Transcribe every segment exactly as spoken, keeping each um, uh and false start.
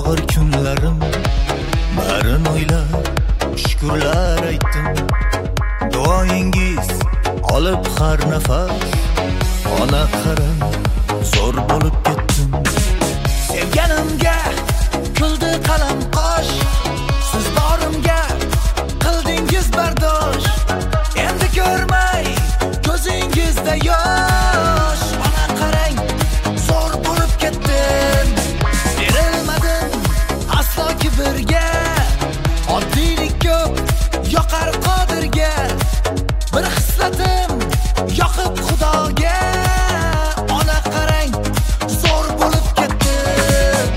og'ir kunlarim barin o'ylab shukrlar aytdim. Duoyingiz olib har nafas ona qarang zo'r bo'lib ketdim. Sevganimga kuldi qalam qosh, siz borimga qildingiz bardosh. Endi ko'rmay ko'zingizda yosh, ona qarang zo'r bo'lib ketdim. Berilmadim aslo kibrga, oddiylik ko'p yoqar qodirga. Bir hislatim yoqib xudoga, ona qarang zo'r bo'lib ketdim.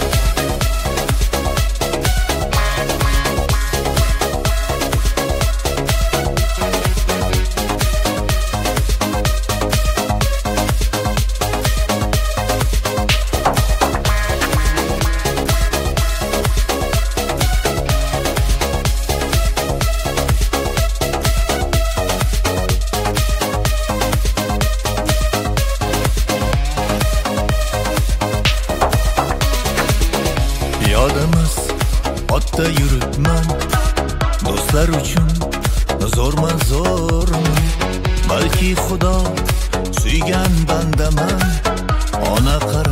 Yodimiz otda yuribman, do'stlar uchun zo'rman zo'rman. Balki Xudo suygan bandaman, ona